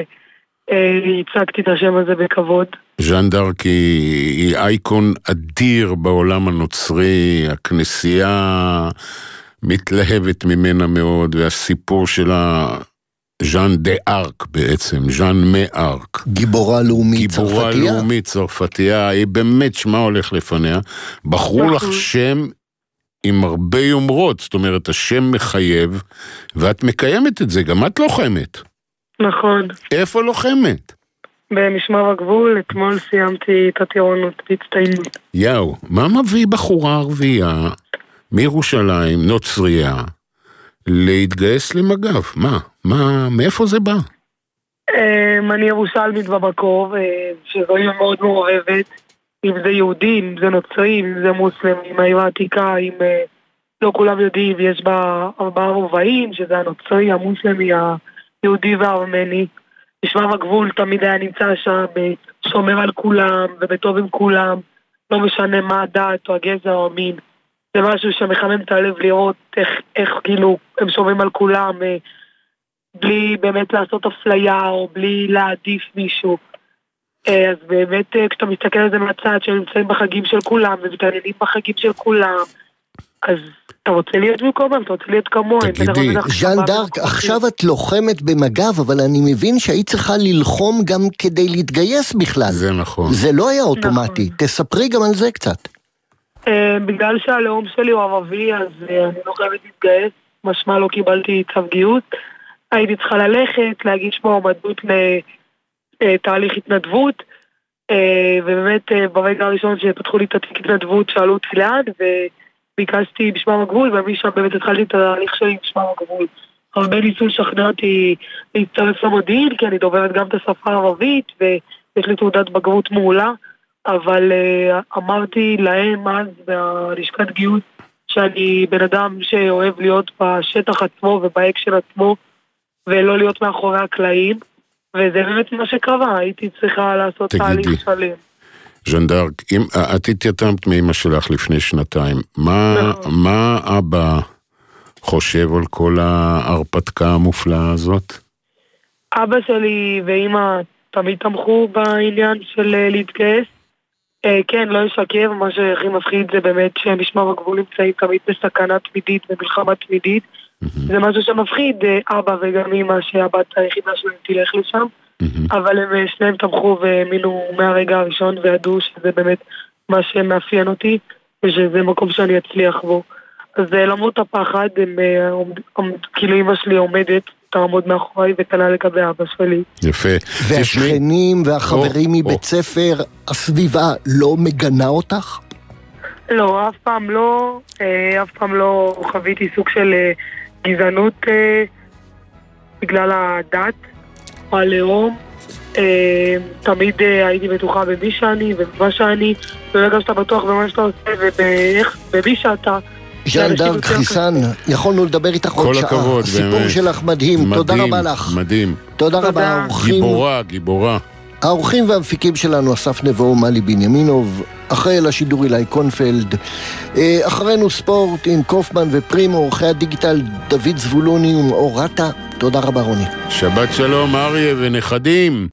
[SPEAKER 10] שהצגתי את השם הזה בכבוד.
[SPEAKER 4] ז'אן דארק היא אייקון אדיר בעולם הנוצרי, הכנסייה מתלהבת ממנה מאוד, והסיפור שלה... ז'אן דה ארק בעצם, ז'אן מארק.
[SPEAKER 3] גיבורה לאומית צרפתייה.
[SPEAKER 4] גיבורה לאומית צרפתייה, היא באמת שמה הולך לפניה. בחרו לך שם עם הרבה יומרות, זאת אומרת, השם מחייב, ואת מקיימת את זה, גם את לוחמת.
[SPEAKER 10] נכון.
[SPEAKER 4] איפה לוחמת?
[SPEAKER 10] במשמר הגבול, אתמול סיימתי את הטירונות בהצטיינות.
[SPEAKER 4] יאו, מה מביא בחורה ערבייה מירושלים, נוצריה, להתגייס למג"ב? מאיפה זה בא?
[SPEAKER 10] אני ירושלמית במקור, שזו עיר מאוד מעורבת, אם זה יהודים, אם זה נוצרים, אם זה מוסלמים, העיר העתיקה, עם לא כולם יודעים, יש בה 4 רובעים, שזה הנוצרי, המוסלמי, היהודי והארמני. משמר הגבול תמיד היה נמצא שם, שומר על כולם ובטוב עם כולם, לא משנה מה הדת או הגזע או המין. זה משהו שמחמם את הלב לראות איך כאילו הם שומרים על כולם, בלי באמת לעשות אפליה או בלי להעדיף מישהו. אז באמת כשאתה מסתכל על זה מהצד שהם נמצאים בחגים של כולם ומתעניינים בחגים של כולם, אז אתה רוצה להיות במקומם, אתה רוצה להיות כמוהם.
[SPEAKER 3] תגידי, ז'אן דארק, עכשיו את לוחמת במג"ב, אבל אני מבין שהיית צריכה ללחום גם כדי להתגייס בכלל.
[SPEAKER 4] זה נכון.
[SPEAKER 3] זה לא היה אוטומטי. תספרי גם על זה קצת.
[SPEAKER 10] בגלל שהלאום שלי הוא ערבי, אז אני לא חייבת להתגייס, משמע לא קיבלתי צו גיוס. הייתי צריכה ללכת, להגיש מועמדות לתהליך התנדבות, ובאמת ברגע הראשון שפתחו לי את התיק התנדבות שאלו אותי לאן, וביקשתי בשמר הגבול, ומשם באמת התחלתי את התהליך שלי בשמר הגבול. הרבה ניסו לשכנע אותי להצטרף למודיעין, כי אני דוברת גם את השפה הערבית, ויש לי תעודת בגרות מעולה, אבל אמרתי להם אז בלשכת גיוס שאני בן אדם שאוהב להיות בשטח עצמו ובאקשן עצמו ולא להיות מאחורי הקלעים, וזה באמת מה שקרה, הייתי צריכה לעשות תהליך שלם.
[SPEAKER 4] ז'אן דארק, את התייתמת מאמא שלך לפני 2 מה אבא חושב על כל ההרפתקה המופלאה הזאת?
[SPEAKER 10] אבא שלי ואמא תמיד תמכו בעניין של להתגייס. כן, לא ישקר, מה שהכי מפחיד זה באמת שמשמר הגבול נמצאים תמיד בסכנה תמידית, במלחמה תמידית. זה משהו שמפחיד אבא וגם אמא שהבת היחידה שלהם תלך לשם, אבל הם שניהם תמכו והאמינו מהרגע הראשון וידעו שזה באמת מה שמאפיין אותי ושזה מקום שאני אצליח בו. אז למרות הפחד, כאילו אמא שלי עומדת, תעמוד מאחורי ותנה לגבי אבא שלי.
[SPEAKER 4] יפה.
[SPEAKER 3] והשכנים והחברים מבית ספר, הסביבה לא מגנה אותך?
[SPEAKER 10] לא, אף פעם לא חוויתי סוג של גזענות בגלל הדת או הלאום. תמיד הייתי בטוחה במי שאני ובמה שאני, וברגע שאתה בטוח במה שאתה עושה ובמי שאתה.
[SPEAKER 3] ז'אן דארק חיסן, יכולנו לדבר איתך עוד שעה.
[SPEAKER 4] כל הכבוד,
[SPEAKER 3] סיפור שלך מדהים, תודה רבה לך.
[SPEAKER 4] מדהים.
[SPEAKER 3] תודה רבה, האורחים.
[SPEAKER 4] גיבורה.
[SPEAKER 3] האורחים והמפיקים שלנו, אסף נבו, מלי בנימינוב, אחרי לשידור אילי קונפלד, אחרינו ספורט עם קופמן ופרימו, עורכי הדיגיטל דוד זבולוני ומאורטה. תודה רבה רוני.
[SPEAKER 4] שבת שלום אריה ונכדים.